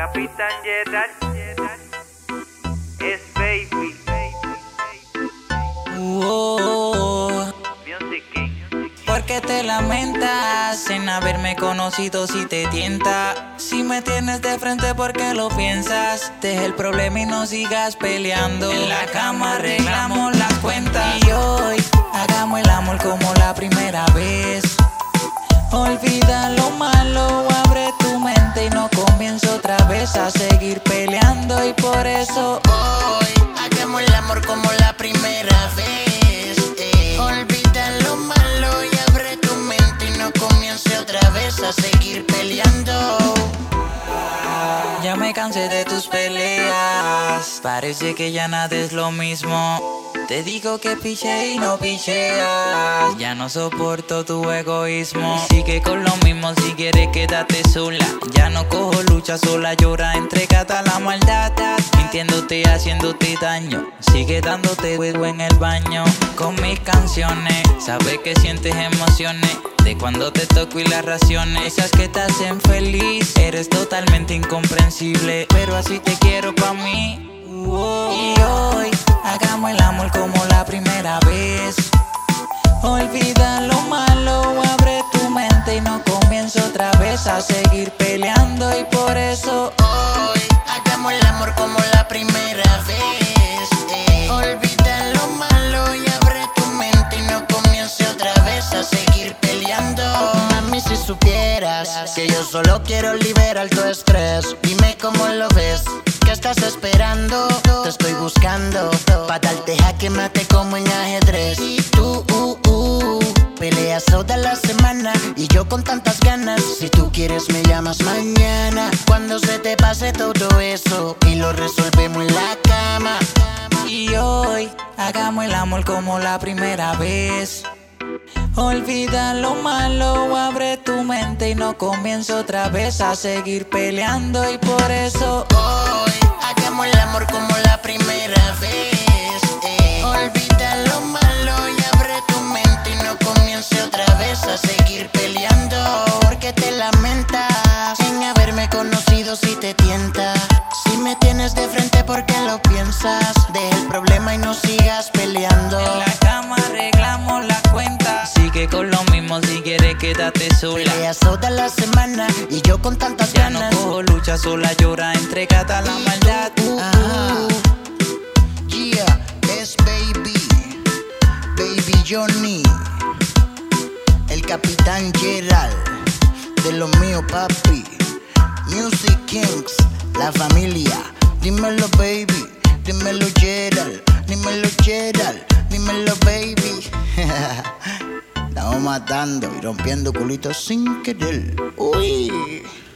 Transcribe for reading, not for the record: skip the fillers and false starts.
Capitán Gerald es baby. Music King. ¿Por qué te lamentas en haberme conocido si te tienta? Si me tienes de frente, ¿por qué lo piensas? Deja el problema y no sigas peleando. En la cama arreglamos las cuentas y hoy hagamos el amor como la primera vez. Olvida lo malo, abre tu mente y no comienzo otra vez a seguir peleando. Y por eso hoy hagamos el amor como la primera vez. Olvida lo malo y abre tu mente y no comience otra vez a seguir peleando. Ya me cansé de tus peleas, parece que ya nada es lo mismo. Te digo que piche y no picheas, ya no soporto tu egoísmo. Sigue con lo mismo si quieres quédate sola. Ya no cojo lucha sola, llora, entrégate a la maldad. Mintiéndote, haciéndote daño, sigue dándote juego en el baño. Con mis canciones, sabes que sientes emociones de cuando te toco y las raciones. Esas que te hacen feliz, eres totalmente incomprensible, pero así te quiero pa' mí. Y hoy hagamos el amor como la primera vez. Olvida lo malo, abre tu mente y no comienzo otra vez a seguir peleando. Y por eso hoy hagamos el amor como la primera vez. Olvida lo malo y abre tu mente y no comience otra vez a seguir peleando. Mami, si supieras que yo solo quiero liberar tu estrés, dime cómo lo ves. ¿Qué estás esperando? Te estoy buscando pa' darte jaque mate como en ajedrez. Y tú, peleas toda la semana y yo con tantas ganas. Si tú quieres me llamas mañana, cuando se te pase todo eso y lo resolvemos en la cama. Y hoy hagamos el amor como la primera vez. Olvida lo malo, abre tu mente y no comienzo otra vez a seguir peleando. Y por eso hoy hagamos el amor como la primera vez. Olvida lo malo y abre tu mente y no comience otra vez a seguir peleando. Porque te lamentas sin haberme conocido si te tienta. Si me tienes de frente, ¿por qué lo piensas? Deja el problema y no sigas peleando. En la cama arreglamos la cuenta. Sigue con lo mismo si quieres quédate sola. Peleas toda la semana y yo con tantas ya ganas. No cojo lucha sola, llora, entrégate a la maldad. Yeah, es Baby Johnny, el Capitán Gerald, de lo mío papi. Music Kings, la familia. Dímelo baby, dímelo Gerald, dímelo Gerald, dímelo baby. Estamos matando y rompiendo culitos sin querer. Uy.